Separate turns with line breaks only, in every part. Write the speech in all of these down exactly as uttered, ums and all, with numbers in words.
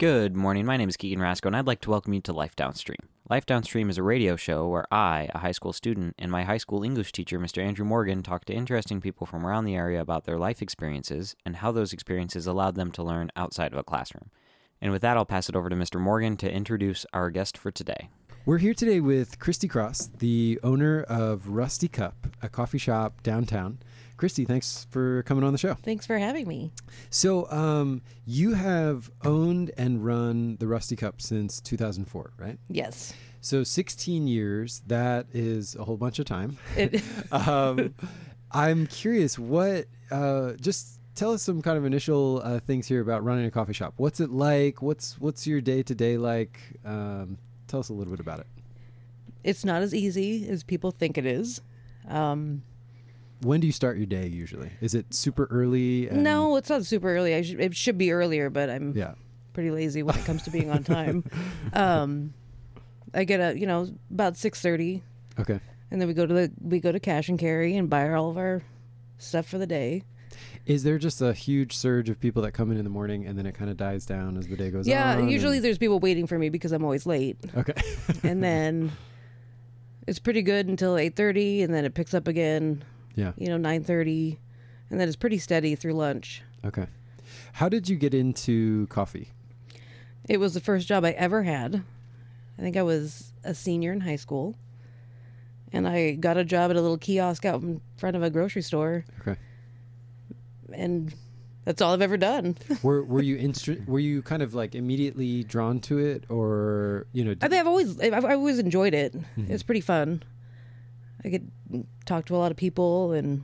Good morning. My name is Keegan Rasco, and I'd like to welcome you to Life Downstream. Life Downstream is a radio show where I, a high school student, and my high school English teacher, Mister Andrew Morgan, talk to interesting people from around the area about their life experiences and how those experiences allowed them to learn outside of a classroom. And with that, I'll pass it over to Mister Morgan to introduce our guest for today.
We're here today with Christy Cross, the owner of Rusty Cup, a coffee shop downtown. Christy, thanks for coming on the show.
Thanks for having me.
So um, you have owned and run the Rusty Cup since two thousand four, right?
Yes.
So sixteen years, that is a whole bunch of time.
It,
um, I'm curious, what, uh, just tell us some kind of initial uh, things here about running a coffee shop. What's it like? What's, what's your day-to-day like? Um, tell us a little bit about it.
it's not as easy as people think it is. Um,
When do you start your day usually? Is it super early? And
no, it's not super early. I should, it should be earlier, but I'm
Yeah.
pretty lazy when it comes to being on time. um, I get up, you know, about six thirty,
Okay.
and then we go to the we go to cash and carry and buy all of our stuff for the day.
Is there just a huge surge of people that come in in the morning and then it kind of dies down as the day goes
Yeah,
on?
usually
and-
there's people waiting for me because I'm always late,
Okay.
and then it's pretty good until eight thirty, and then it picks up again.
Yeah.
You know, nine thirty, and then it's pretty steady through lunch.
Okay. How did you get into coffee?
It was the first job I ever had. I think I was a senior in high school, and I got a job at a little kiosk out in front of a grocery store,
Okay.
and that's all I've ever done.
were were you instru- were you kind of like immediately drawn to it, or you know?
I
Did,
think I've always I've, I've always enjoyed it.
Mhm.
It's pretty fun. I get talk to a lot of people, and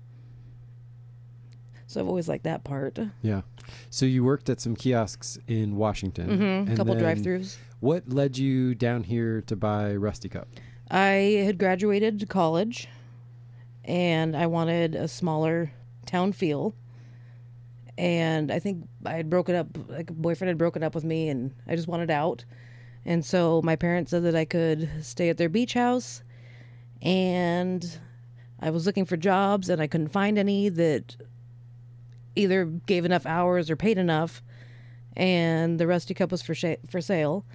so I've always liked that part.
yeah. So you worked at some kiosks in Washington.
Mm-hmm. A
and
couple
then
drive-throughs.
What led you down here to buy Rusty Cup?
I had graduated college, and I wanted a smaller town feel. And I think I had broken up, like a boyfriend had broken up with me, and I just wanted out. And so my parents said that I could stay at their beach house. And I was looking for jobs, and I couldn't find any that either gave enough hours or paid enough. And the Rusty Cup was for sh- for sale.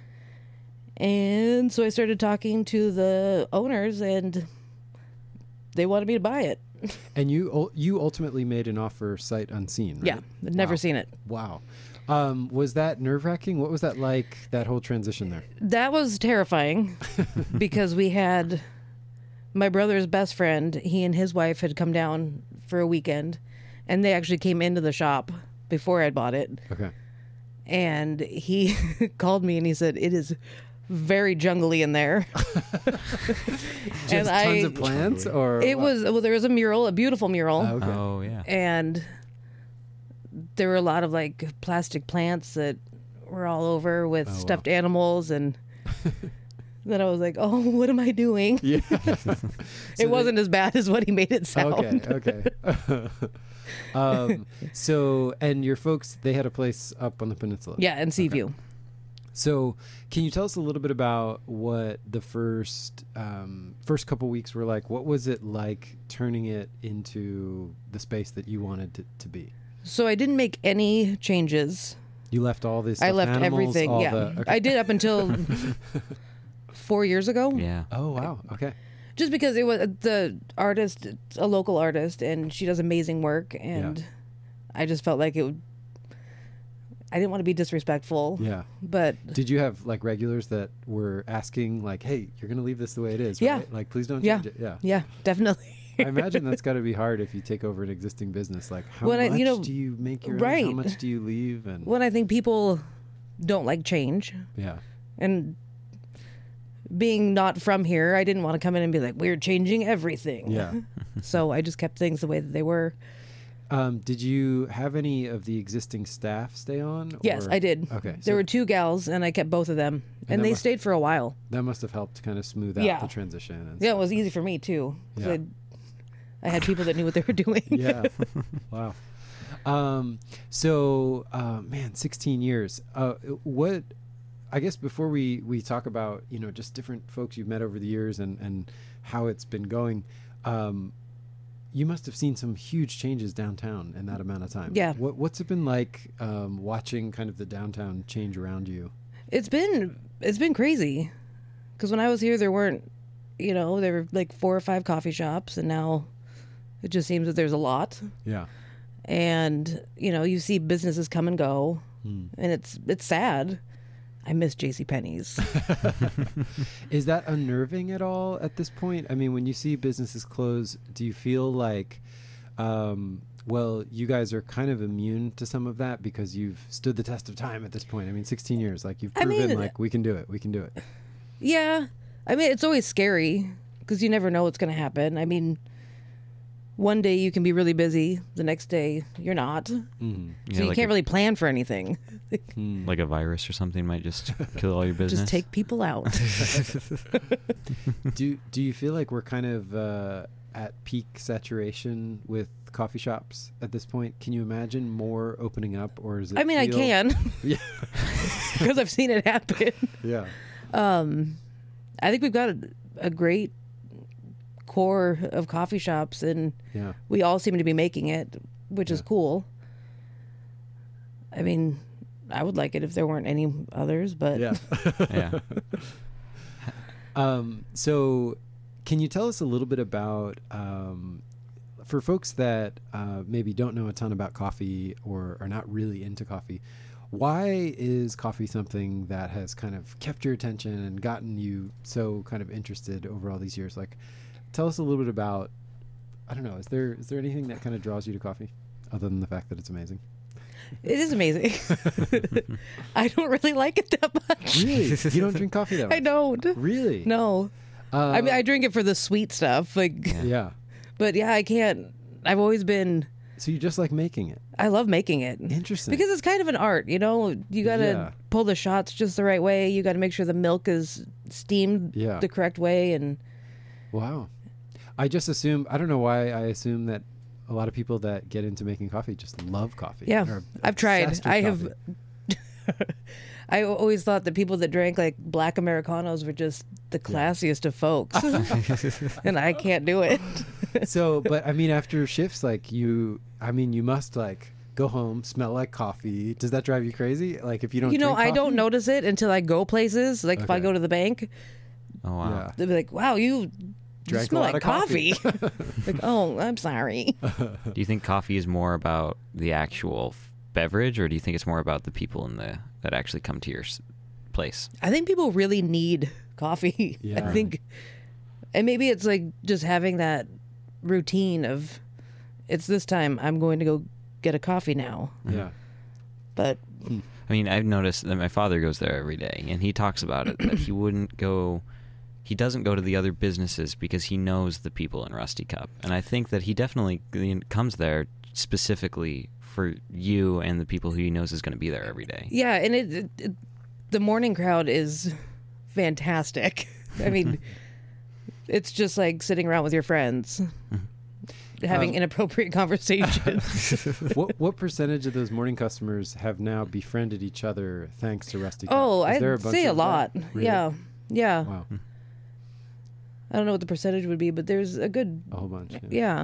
And so I started talking to the owners, and they wanted me to buy it.
And you ul- you ultimately made an offer sight unseen, right?
Yeah, I'd never
Wow.
seen it.
Wow. Um, was that nerve-wracking? What was that like, that whole transition there?
That was terrifying because we had my brother's best friend. He and his wife had come down for a weekend, and they actually came into the shop before I bought it.
Okay.
And he called me and he said, "It is very jungly in there."
Just
And
tons
I-
of plants, or
It
what?
was, well, there was a mural, a beautiful mural.
Oh, okay.
Oh, yeah.
And there were a lot of like plastic plants that were all over with
Oh, wow.
stuffed animals, and then I was like, "Oh, what am I doing?"
Yeah.
It wasn't as bad as what he made it sound.
Okay, okay. um, so, and your folks, they had a place up on the peninsula.
Yeah, and Seaview.
So, can you tell us a little bit about what the first um, first couple weeks were like? What was it like turning it into the space that you wanted it to be?
So I didn't make any changes.
You left all this.
I left everything. Yeah,
The, okay.
I did up until four years ago.
Yeah.
Oh wow. Okay.
Just because it was the artist, it's a local artist, and she does amazing work, and
Yeah.
I just felt like it would. I didn't want to be disrespectful,
Yeah.
but
Did you have like regulars that were asking like, "Hey, you're gonna leave this the way it is,
Yeah.
right? Like, please don't
Yeah.
change it." Yeah.
yeah, definitely.
I imagine that's got to be hard if you take over an existing business. Like, how
When I-
much
you know,
do you make your own?
right.
How much do you leave? And
When I think people don't like change,
yeah,
and being not from here, I didn't want to come in and be like, "We're changing everything."
yeah.
So I just kept things the way that they were.
Um, did you have any of the existing staff stay on?
Yes,
or-
I did.
Okay,
There
so
were two gals, and I kept both of them,
And
and,
that
they
must-
stayed for a while.
that must have helped kind of smooth out
Yeah.
the transition. And
Yeah, it
stuff.
was easy for me too. 'Cause
Yeah.
I'd- I had people that knew what they were doing.
Yeah. Wow. Um, so, uh, man, sixteen years. Uh, what, I guess before we, we talk about, you know, just different folks you've met over the years and, and how it's been going, um, you must have seen some huge changes downtown in that amount of time.
Yeah.
What, what's it been like um, watching kind of the downtown change around you?
It's been it's been crazy, because when I was here, there weren't, you know, there were like four or five coffee shops, and now it just seems that there's a lot.
Yeah.
And you know, you see businesses come and go,
Hmm.
and it's it's sad. I miss JCPenney's.
Is that unnerving at all at this point? I mean, when you see businesses close, do you feel like, um, well, you guys are kind of immune to some of that because you've stood the test of time at this point? I mean, sixteen years, like you've
I
proven
mean-
like we can do it, we can do it.
Yeah, I mean, it's always scary because you never know what's going to happen. I mean, one day you can be really busy, the next day you're not, so
Mm-hmm.
Yeah,
you
like
can't
a,
really plan for anything.
like a virus or something might just kill all your business.
Just take people out.
do do you feel like we're kind of uh, at peak saturation with coffee shops at this point? Can you imagine more opening up, or is it?
I mean, I
feel-
can
Yeah.
because I've seen it happen.
Yeah.
Um, I think we've got a, a great core of coffee shops, and
Yeah.
we all seem to be making it, which is
Yeah.
cool. I mean, I would like it if there weren't any others, but
Yeah.
Yeah.
Um, so, can you tell us a little bit about, um, for folks that uh, maybe don't know a ton about coffee or are not really into coffee, why is coffee something that has kind of kept your attention and gotten you so kind of interested over all these years? Like, tell us a little bit about, I don't know, is there is there anything that kind of draws you to coffee other than the fact that it's amazing?
it is amazing. I don't really like it that much.
Really? You don't drink coffee that much?
I don't.
Really?
No.
Uh,
I mean, I drink it for the sweet stuff, like,
Yeah.
but yeah, I can't. I've always been.
So you just like making it?
I love making it.
Interesting.
Because it's kind of an art, you know. You got to
Yeah.
pull the shots just the right way. You got to make sure the milk is steamed
Yeah.
the correct way, and
Wow. I just assume, I don't know why I assume that a lot of people that get into making coffee just love coffee.
yeah,
They're
I've tried.
obsessed with
I have.
coffee.
I always thought that people that drank like black Americanos were just the classiest of folks, and I can't do it.
So, but I mean, after shifts, like you, I mean, you must like go home, smell like coffee. Does that drive you crazy? Like if you don't
You know,
drink
I
coffee?
don't notice it until I go places. Like if I
Okay.
go to the bank,
Oh wow.
Yeah.
they'll be like, "Wow, you." You
Drank a
smell
lot
like
of coffee."
coffee. Like, oh, I'm sorry.
Do you think coffee is more about the actual f- beverage, or do you think it's more about the people in the that actually come to your s- place?
I think people really need coffee.
Yeah.
I think, and maybe it's like just having that routine of, it's this time, I'm going to go get a coffee now.
Yeah.
But
I mean, I've noticed that my father goes there every day, and he talks about it that he wouldn't go. He doesn't go to the other businesses because he knows the people in Rusty Cup, and I think that he definitely comes there specifically for you and the people who he knows is going to be there every day.
yeah, and it, it, it the morning crowd is fantastic. I mean, it's just like sitting around with your friends, having
Um,
inappropriate conversations.
what what percentage of those morning customers have now befriended each other thanks to Rusty Cup?
Oh,
Is
I'd
there a bunch
say a
of that?
lot.
Really?
Yeah, yeah.
Wow.
I don't know what the percentage would be, but there's a good.
A whole bunch.
Yeah.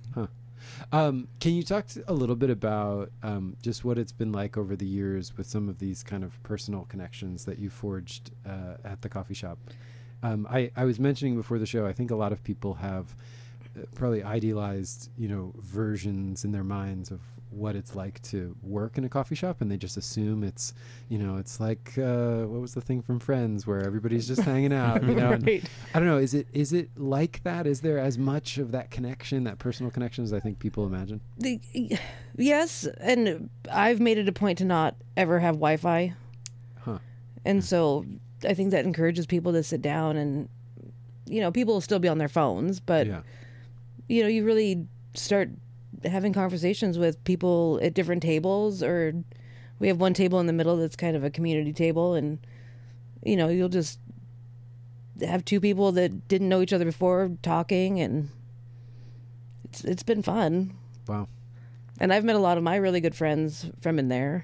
Um, can you talk to, a little bit about um, just what it's been like over the years with some of these kind of personal connections that you forged uh, at the coffee shop? Um, I, I was mentioning before the show, I think a lot of people have uh, probably idealized, you know, versions in their minds of what it's like to work in a coffee shop, and they just assume it's, you know, it's like uh, what was the thing from Friends where everybody's just hanging out, you know? and
Right.
I don't know. Is it is it like that? Is there as much of that connection, that personal connection, as I think people imagine?
The, yes, and I've made it a point to not ever have Wi-Fi,
Huh.
and so I think that encourages people to sit down and, you know, people will still be on their phones, but
Yeah.
you know, you really start having conversations with people at different tables, or we have one table in the middle that's kind of a community table, and you know, you'll just have two people that didn't know each other before talking, and it's it's been fun.
Wow.
And I've met a lot of my really good friends from in there.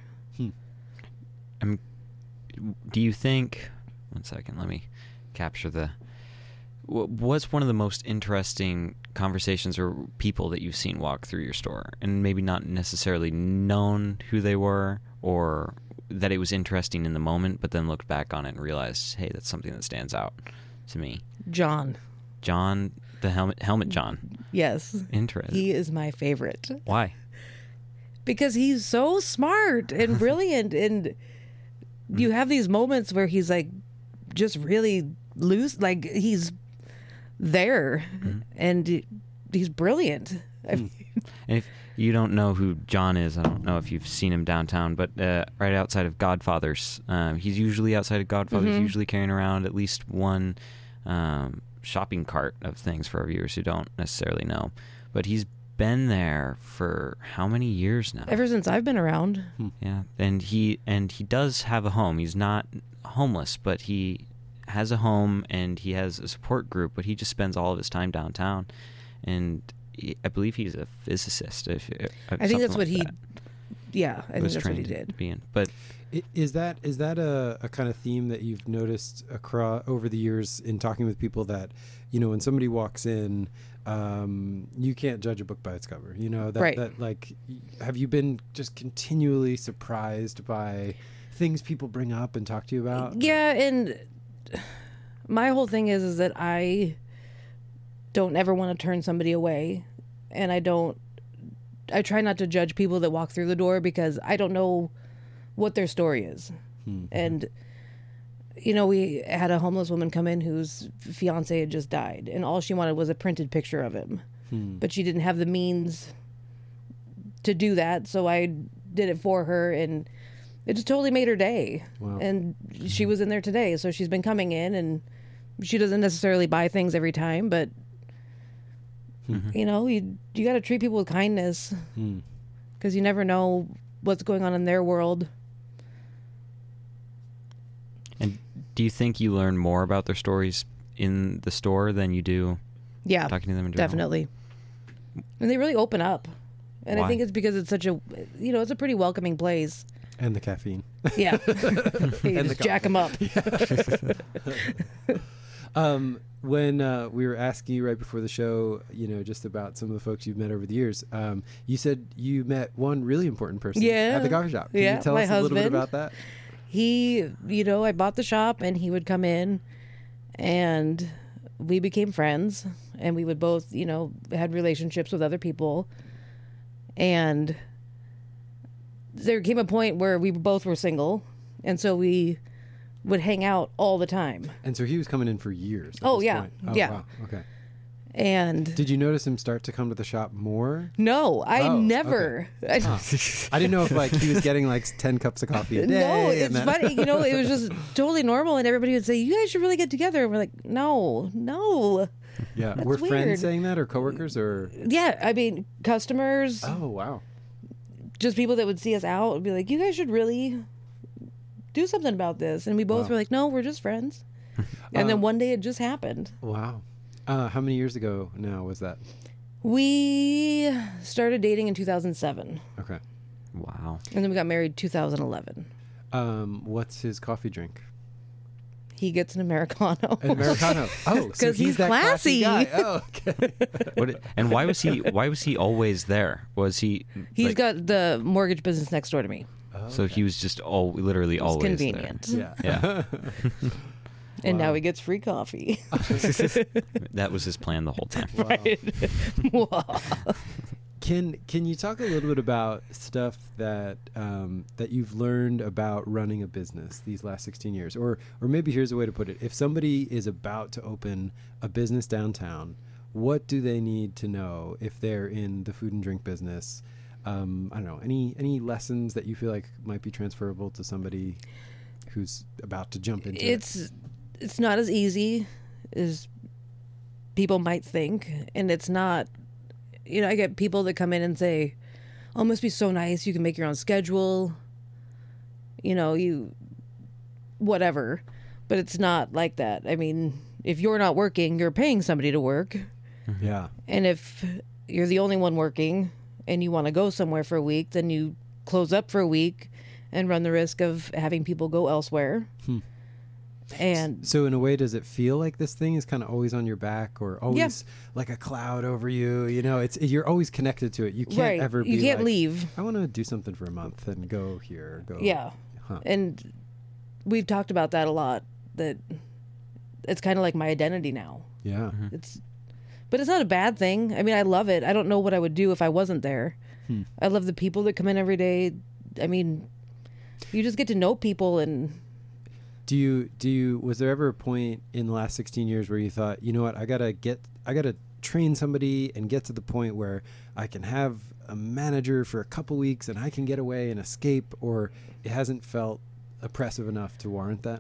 Um, do you think? One second, let me capture the. wh- What's one of the most interesting conversations or people that you've seen walk through your store and maybe not necessarily known who they were or that it was interesting in the moment, but then looked back on it and realized, hey, that's something that stands out to me?
John.
John, the helmet, helmet John.
Yes.
Interesting.
He is my favorite.
Why?
Because he's so smart and brilliant, and you have these moments where he's like just really loose, like he's there, mm-hmm. and he's brilliant. I mean,
and if you don't know who John is, I don't know if you've seen him downtown, but uh, right outside of Godfather's, um, he's usually outside of Godfather's, mm-hmm. usually carrying around at least one um, shopping cart of things for our viewers who don't necessarily know. But he's been there for how many years now?
Ever since I've been around.
Yeah, and he and he does have a home. He's not homeless, but he has a home and he has a support group, but he just spends all of his time downtown. And he, I believe he's a physicist. If, if
I think that's what
like
he.
That.
Yeah, I think that's what he did.
To be in. But
is that is that a, a kind of theme that you've noticed across over the years in talking with people that, you know, when somebody walks in, um, you can't judge a book by its cover. You know that
right.
that like, have you been just continually surprised by things people bring up and talk to you about?
Yeah, and my whole thing is is that I don't ever want to turn somebody away, and I don't. I try not to judge people that walk through the door because I don't know what their story is. Mm-hmm. And, you know, we had a homeless woman come in whose fiance had just died, and all she wanted was a printed picture of him. Hmm. But she didn't have the means to do that, so I did it for her, and it just totally made her day. Wow. And she was in there today, so she's been coming in, and she doesn't necessarily buy things every time, but mm-hmm. you know, you you got to treat people with kindness because mm. you never know what's going on in their world.
And do you think you learn more about their stories in the store than you do
yeah,
talking to them?
Definitely. And they really open up. And
Why?
I think it's because it's such a, you know, it's a pretty welcoming place.
And the caffeine.
Yeah. You
and
just jack them up.
um, when uh, we were asking you right before the show, you know, just about some of the folks you've met over the years, um, you said you met one really important person
yeah.
at the coffee shop. Can
yeah,
you tell
my
us
husband.
a little bit about that?
He, you know, I bought the shop and he would come in and we became friends and we would both, you know, had relationships with other people. And there came a point where we both were single. And so we would hang out all the time.
And so he was coming in for years.
Oh, yeah.
Oh,
yeah.
Wow. Okay.
And
did you notice him start to come to the shop more?
No, I
oh,
never.
Okay. Huh. I didn't know if like he was getting like ten cups of coffee a day.
No, it's
then...
funny. You know, it was just totally normal, and everybody would say, "You guys should really get together." And we're like, "No, no."
Yeah,
That's
were
weird.
friends saying that, or coworkers, or
yeah, I mean, customers.
Oh wow.
Just people that would see us out would be like, "You guys should really do something about this," and we both
wow.
were like, "No, we're just friends." And um, then one day it just happened.
Wow. Uh, how many years ago now was that?
We started dating in two thousand seven.
Okay.
Wow.
And then we got married two thousand eleven.
Um, what's his coffee drink?
He gets an Americano.
An Americano. Oh, so he's,
he's
that
classy.
classy guy. Oh, okay.
What, and why was he? Why was he always there? Was he?
He's
like,
got the mortgage business next door to me.
Oh,
so
okay.
he was just all literally
It was
always
convenient.
there.
Yeah.
Yeah.
And
Wow.
now he gets free coffee.
That was his plan the whole time.
Wow.
Right.
Can Can you talk a little bit about stuff that um, that you've learned about running a business these last sixteen years, or or maybe here's a way to put it: if somebody is about to open a business downtown, what do they need to know if they're in the food and drink business? Um, I don't know, any any lessons that you feel like might be transferable to somebody who's about to jump into
it's
it?
It's not as easy as people might think, and it's not. You know, I get people that come in and say, "Oh, it must be so nice. You can make your own schedule. You know, you whatever." But it's not like that. I mean, if you're not working, you're paying somebody to work.
Yeah.
And if you're the only one working and you want to go somewhere for a week, then you close up for a week and run the risk of having people go elsewhere.
Hmm.
And
So in a way, does it feel like this thing is kind of always on your back, or always
Yeah.
like a cloud over you? You know, it's you're always connected to it. You can't
right,
ever be
you can't
like,
leave.
I want to do something for a month and go here, go.
Yeah.
Huh.
And we've talked about that a lot, that it's kind of like my identity now.
Yeah.
It's, but it's not a bad thing. I mean, I love it. I don't know what I would do if I wasn't there.
Hmm.
I love the people that come in every day. I mean, you just get to know people, and
Do you do you was there ever a point in the last sixteen years where you thought, you know what, I gotta get I gotta train somebody and get to the point where I can have a manager for a couple weeks and I can get away and escape, or it hasn't felt oppressive enough to warrant that?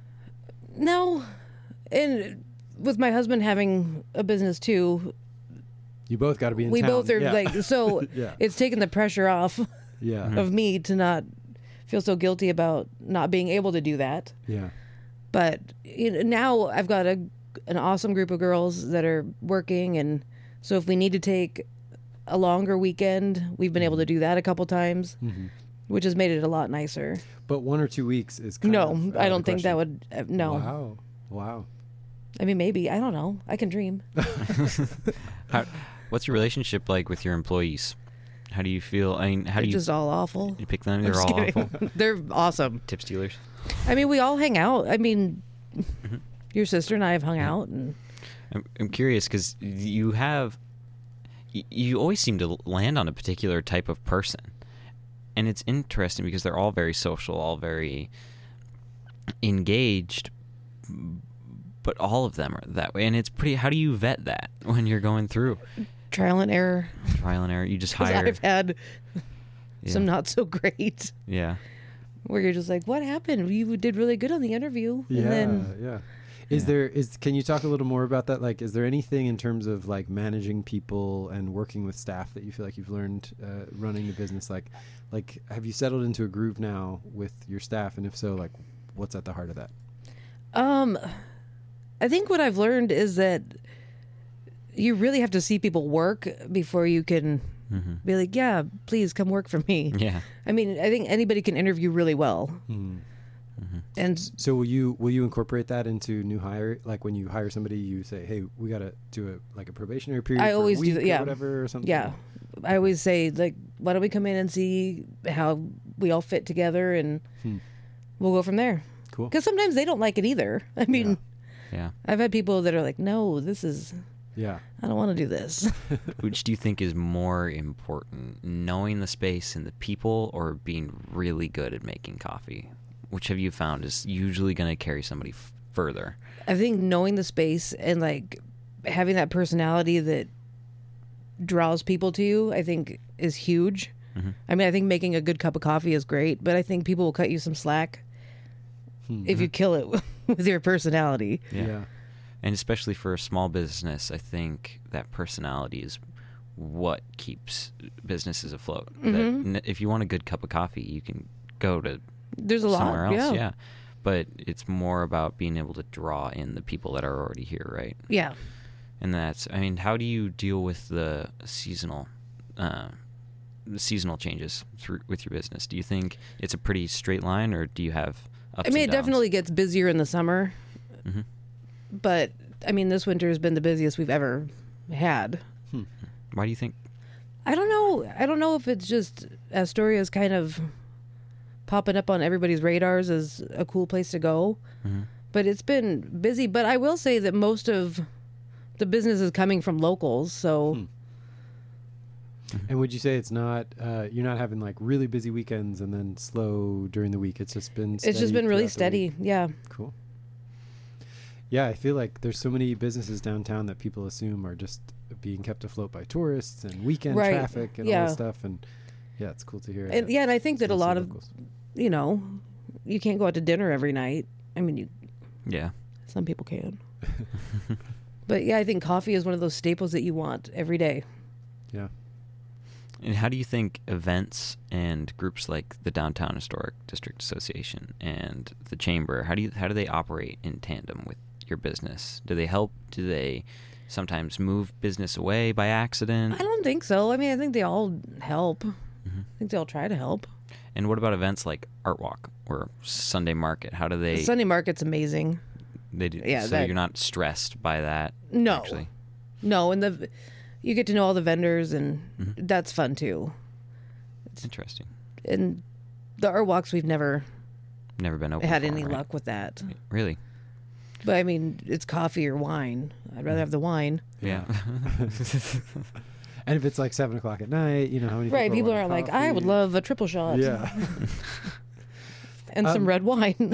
no. And with my husband having a business too,
You both got to be in
we
town.
both are
Yeah.
like, so
Yeah.
it's taken the pressure off
yeah.
of me to not feel so guilty about not being able to do that.
Yeah.
But you know, now I've got a an awesome group of girls that are working, and so if we need to take a longer weekend, we've been able to do that a couple times,
Mm-hmm.
which has made it a lot nicer.
But one or two weeks is kind
No,
of out
I
of
don't
the
think that
question.
would. Uh, no,
Wow. Wow.
I mean maybe I don't know. I can dream.
How, what's your relationship like with your employees? How do you feel? I mean, how
They're
do you,
just all awful.
you pick them?
I'm
They're
just
all
kidding.
awful.
They're awesome.
Tip stealers.
I mean, we all hang out. I mean,
Mm-hmm.
your sister and I have hung out, and
I'm, I'm curious because you have, y- you always seem to land on a particular type of person. And it's interesting because they're all very social, all very engaged, but all of them are that way. And it's pretty, how do you vet that when you're going through
trial and error.
trial and error? You just
'Cause
hire.
I've had
Yeah.
some not so great.
Yeah.
Where you're just like, what happened? You did really good on the interview.
Yeah.
And then,
yeah. Is
Yeah.
there is can you talk a little more about that? Like, is there anything in terms of like managing people and working with staff that you feel like you've learned uh, running the business? Like, like have you settled into a groove now with your staff? And if so, like, what's at the heart of that?
um, I think what I've learned is that you really have to see people work before you can
Mm-hmm.
be like, yeah, please come work for me.
Yeah.
I mean, I think anybody can interview really well.
Hmm.
And
So will you will you incorporate that into new hire? Like when you hire somebody, you say, "Hey, we got to do a like a probationary period."
I
for
always
a
do
week
that,
or
yeah.
whatever or something.
yeah, I always say, like, why don't we come in and see how we all fit together, and
Hmm.
we'll go from there.
Cool.
Because sometimes they don't like it either. I mean,
Yeah.
I've had people that are like, no, this is,
Yeah.
I don't want to do this.
Which do you think is more important, knowing the space and the people, or being really good at making coffee? Which have you found is usually going to carry somebody f- further?
I think knowing the space and like having that personality that draws people to you, I think is huge.
Mhm.
I mean, I think making a good cup of coffee is great, but I think people will cut you some slack
Hmm.
if you kill it with your personality.
Yeah.
Yeah.
And especially for a small business, I think that personality is what keeps businesses afloat. That
Mhm.
n- if you want a good cup of coffee, you can go to
There's a lot.
somewhere else.
yeah.
Yeah. But it's more about being able to draw in the people that are already here, right?
Yeah.
And that's, I mean, how do you deal with the seasonal, uh, the seasonal changes through with your business? Do you think it's a pretty straight line, or do you have ups
I mean,
and
it
downs?
definitely gets busier in the summer,
Mhm.
but I mean, this winter has been the busiest we've ever had.
Why do you think?
I don't know. I don't know if it's just Astoria's kind of popping up on everybody's radars as a cool place to go,
Mhm.
but it's been busy. But I will say that most of the business is coming from locals, so
Hmm. And would you say it's not uh, you're not having like really busy weekends and then slow during the week? It's just been
it's just
steady
been really
throughout the
steady.
week?
Yeah.
Cool. Yeah, I feel like there's so many businesses downtown that people assume are just being kept afloat by tourists and weekend
Right.
traffic and all
Yeah.
this stuff. And yeah, it's cool to hear.
And
that
yeah, and I think that a
mostly
lot of,
locals.
you know, you can't go out to dinner every night. I mean, you
Yeah.
some people can. But yeah, I think coffee is one of those staples that you want every day.
Yeah.
And how do you think events and groups like the Downtown Historic District Association and the Chamber, how do you how do they operate in tandem with your business? Do they help? Do they sometimes move business away by accident?
I don't think so. I mean, I think they all help.
Mhm.
I think they all try to help.
And what about events like Art Walk or Sunday Market? How do they?
The Sunday Market's amazing.
They do.
Yeah,
so
that-
you're not stressed by that.
No.
Actually.
No, and the you get to know all the vendors, and
Mm-hmm.
that's fun too.
Interesting.
And the Art Walks, we've never
Never been open.
had
for
any
'em, right?
luck with that.
Really?
But I mean, it's coffee or wine. I'd rather have the wine.
Yeah.
And if it's like seven o'clock at night, you know how many
Right? People
want
aren't like, I would
coffee?
love a triple shot.
Yeah.
And some
Um,
red wine.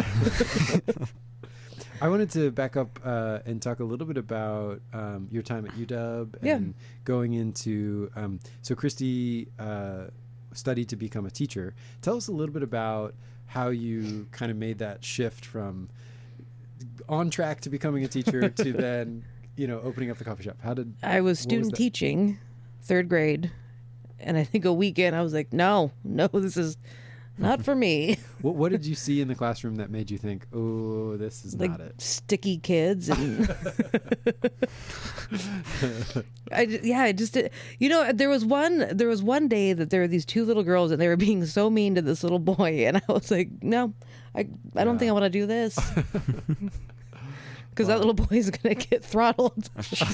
I wanted to back up uh, and talk a little bit about um, your time at U W
Yeah.
and going into. Um, so Christy uh, studied to become a teacher. Tell us a little bit about how you kind of made that shift from on track to becoming a teacher to then, you know, opening up the coffee shop. How did
I was
what was
student
that?
teaching, third grade, and I think a weekend I was like, no, no, this is not for me.
What, what did you see in the classroom that made you think, oh, this is
Like
not it?
sticky kids and I ju- yeah, I just did. You know, there was one there was one day that there were these two little girls and they were being so mean to this little boy, and I was like, no, I I don't
Yeah.
think I want to do this. Because that little boy's gonna get throttled.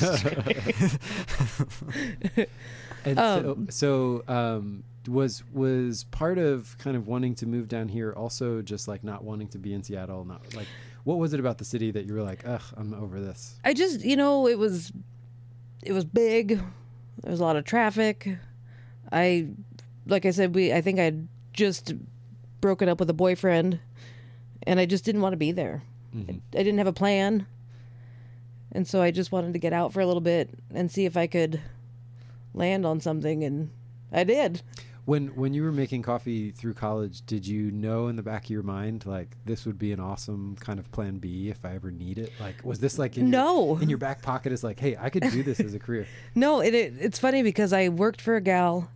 And
Um,
so, so um, was was part of kind of wanting to move down here also just like not wanting to be in Seattle? Not like, what was it about the city that you were like, ugh, I'm over this?
I just, you know, it was, it was big. There was a lot of traffic. I, like I said, we, I think I'd just broken up with a boyfriend, and I just didn't want to be there.
Mm-hmm.
I, I didn't have a plan, and so I just wanted to get out for a little bit and see if I could land on something, and I did.
When when you were making coffee through college, did you know in the back of your mind like this would be an awesome kind of plan B if I ever need it? Like, was this like in
No.
your, in your back pocket? Is like, hey, I could do this as a career.
No, it, it it's funny because I worked for a gal.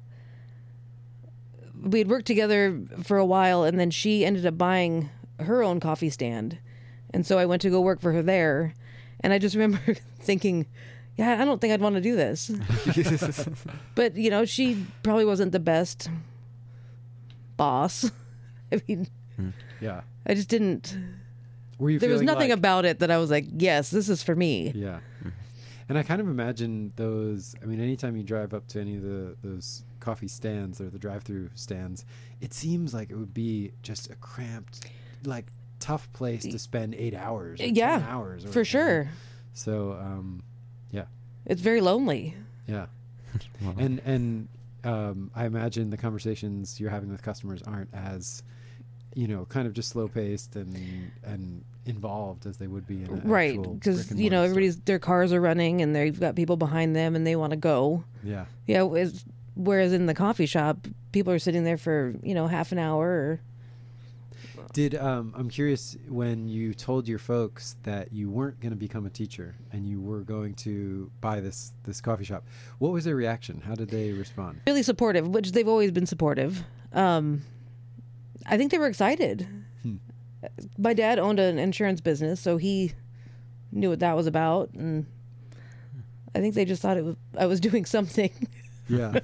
We had worked together for a while, and then she ended up buying her own coffee stand, and so I went to go work for her there. And I just remember thinking, yeah, I don't think I'd want to do this. But you know, she probably wasn't the best boss. I mean,
Yeah.
I just didn't.
Were you?
There was
feeling
nothing
like,
about it that I was like, yes, this is for me.
Yeah. And I kind of imagine those. I mean, anytime you drive up to any of the those coffee stands or the drive-through stands, it seems like it would be just a cramped, like tough place to spend eight hours. Or
Yeah,
ten hours or,
for sure.
So, um, yeah,
It's very lonely.
yeah, and and um, I imagine the conversations you're having with customers aren't as, you know, kind of just slow paced and and involved as they would be in a
Right,
actual
because
brick and
you know
mortar store.
everybody's their cars are running and they've got people behind them and they want to go.
Yeah.
Yeah, it's- whereas in the coffee shop, people are sitting there for you know half an hour. Or,
Did um, I'm curious, when you told your folks that you weren't going to become a teacher and you were going to buy this this coffee shop, what was their reaction? How did they respond?
really supportive, which they've always been supportive. Um, I think they were excited.
Hmm.
My dad owned an insurance business, so he knew what that was about, and I think they just thought it was I was doing something.
Yeah.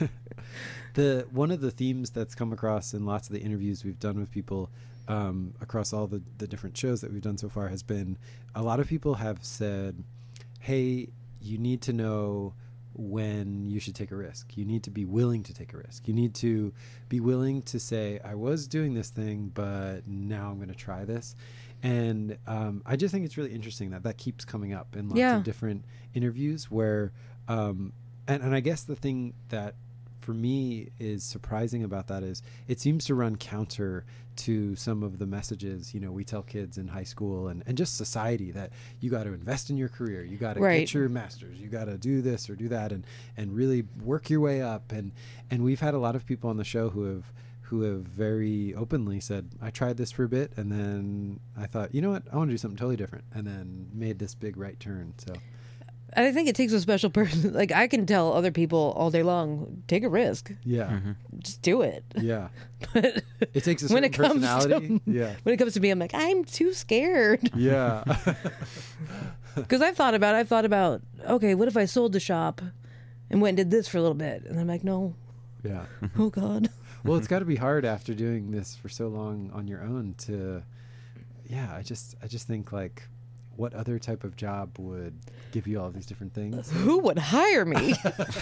The one of the themes that's come across in lots of the interviews we've done with people um, across all the, the different shows that we've done so far has been a lot of people have said, hey, you need to know when you should take a risk. You need to be willing to take a risk. You need to be willing to say, I was doing this thing, but now I'm going to try this. And um, I just think it's really interesting that that keeps coming up in lots
Yeah.
of different interviews where, um, and, and I guess the thing that for me is surprising about that is it seems to run counter to some of the messages, you know, we tell kids in high school and, and just society that you got to invest in your career. You got to
Right.
get your master's. You got to do this or do that and, and really work your way up. And, and we've had a lot of people on the show who have, who have very openly said, I tried this for a bit and then I thought, you know what, I want to do something totally different, and then made this big right turn. So
I think it takes a special person. Like I can tell other people all day long, take a risk,
yeah,
just do it.
yeah,
But
it takes a
when
certain
it comes
personality.
to
yeah,
when it comes to me, I'm like I'm too scared.
yeah.
Because I've thought about, I've thought about, okay, what if I sold the shop and went and did this for a little bit? And I'm like, no,
Yeah.
oh God.
Well, it's got to be hard after doing this for so long on your own to, yeah, I just, I just think like, what other type of job would give you all these different things?
Who would hire me?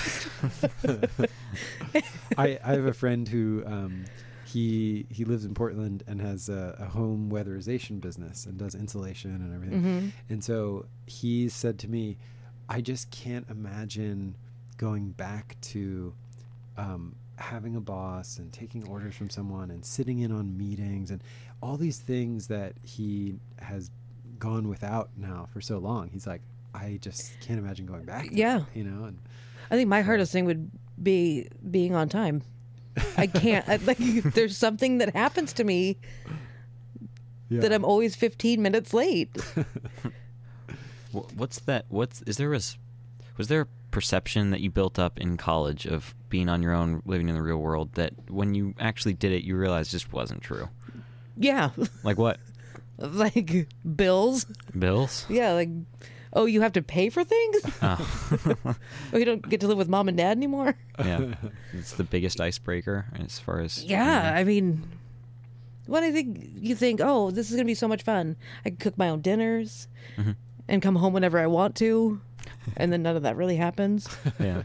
I, I have a friend who, um, he, he lives in Portland and has a, a home weatherization business and does insulation and everything.
Mm-hmm.
And so he said to me, I just can't imagine going back to, um, having a boss and taking orders from someone and sitting in on meetings and all these things that he has gone without now for so long. He's like, I just can't imagine going back to
Yeah.
that, you know. And
I think my
so-
hardest thing would be being on time. I can't. I, like, there's something that happens to me
yeah.
that I'm always fifteen minutes late.
Wh- What's that? What's is there was was there a perception that you built up in college of being on your own, living in the real world, that when you actually did it, you realized just wasn't true?
Yeah.
Like what?
Like bills.
Bills?
Yeah. Like, oh, you have to pay for things?
Oh.
Oh, you don't get to live with mom and dad anymore?
Yeah, it's the biggest icebreaker as far as
Yeah. I mean, what I think you think, oh, this is going to be so much fun. I can cook my own dinners
Mhm.
and come home whenever I want to. And then none of that really happens.
Yeah.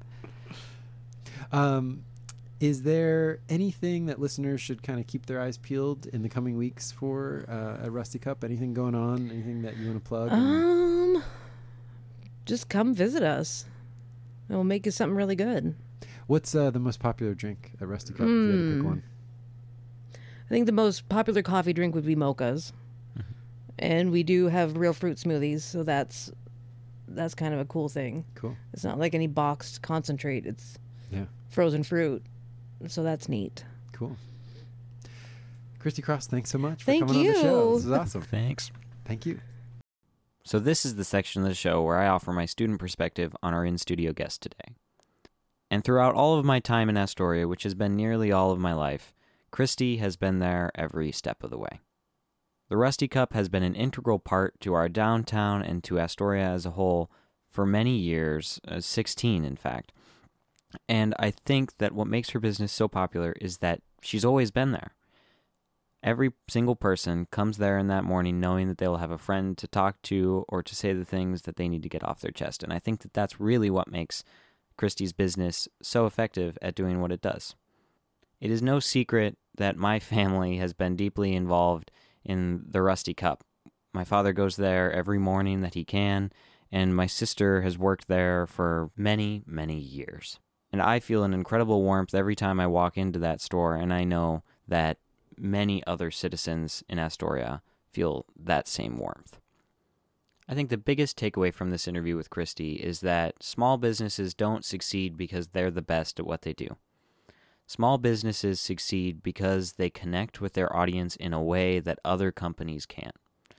Um, is there anything that listeners should kind of keep their eyes peeled in the coming weeks for uh, at Rusty Cup? Anything going on? Anything that you want to plug?
Um, just come visit us. And we'll make you something really good.
What's uh, the most popular drink at Rusty Cup? If you had to pick
Hmm.
one.
I think the most popular coffee drink would be mochas. And we do have real fruit smoothies, so that's that's kind of a cool thing.
Cool.
It's not like any boxed concentrate. It's
Yeah.
frozen fruit. So that's neat.
Cool. Christy Cross, thanks so much for
Thank
coming on the show.
you.
This is awesome.
Thanks.
Thank you.
So this is the section of the show where I offer my student perspective on our in-studio guest today. And throughout all of my time in Astoria, which has been nearly all of my life, Christy has been there every step of the way. The Rusty Cup has been an integral part to our downtown and to Astoria as a whole for many years, uh, sixteen in fact. And I think that what makes her business so popular is that she's always been there. Every single person comes there in that morning knowing that they'll have a friend to talk to or to say the things that they need to get off their chest. And I think that that's really what makes Christy's business so effective at doing what it does. It is no secret that my family has been deeply involved in the Rusty Cup. My father goes there every morning that he can, and my sister has worked there for many, many years. And I feel an incredible warmth every time I walk into that store, and I know that many other citizens in Astoria feel that same warmth. I think the biggest takeaway from this interview with Christy is that small businesses don't succeed because they're the best at what they do. Small businesses succeed because they connect with their audience in a way that other companies can't.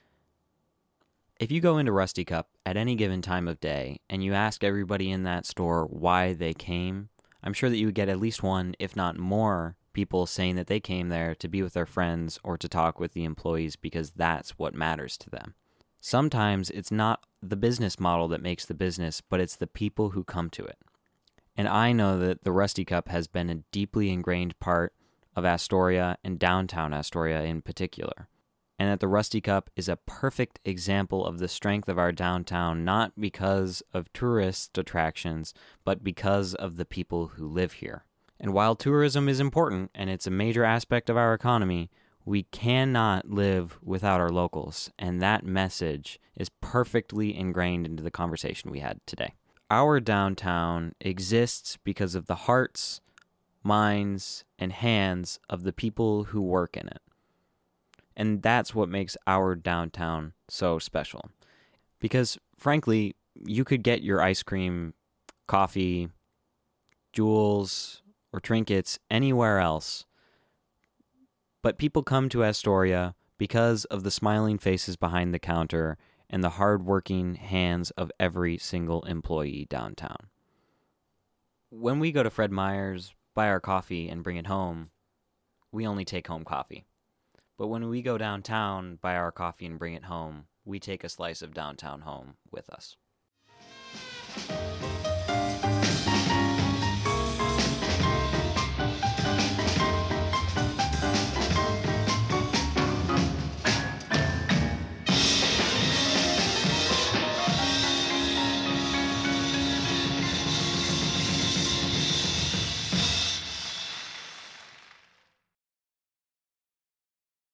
If you go into Rusty Cup at any given time of day and you ask everybody in that store why they came, I'm sure that you would get at least one, if not more, people saying that they came there to be with their friends or to talk with the employees because that's what matters to them. Sometimes it's not the business model that makes the business, but it's the people who come to it. And I know that the Rusty Cup has been a deeply ingrained part of Astoria and downtown Astoria in particular. And that the Rusty Cup is a perfect example of the strength of our downtown, not because of tourist attractions, but because of the people who live here. And while tourism is important and it's a major aspect of our economy, we cannot live without our locals. And that message is perfectly ingrained into the conversation we had today. Our downtown exists because of the hearts, minds, and hands of the people who work in it. And that's what makes our downtown so special. Because, frankly, you could get your ice cream, coffee, jewels, or trinkets anywhere else. But people come to Astoria because of the smiling faces behind the counter and the hard-working hands of every single employee downtown. When we go to Fred Meyer's, buy our coffee, and bring it home, we only take home coffee. But when we go downtown, buy our coffee, and bring it home, we take a slice of downtown home with us.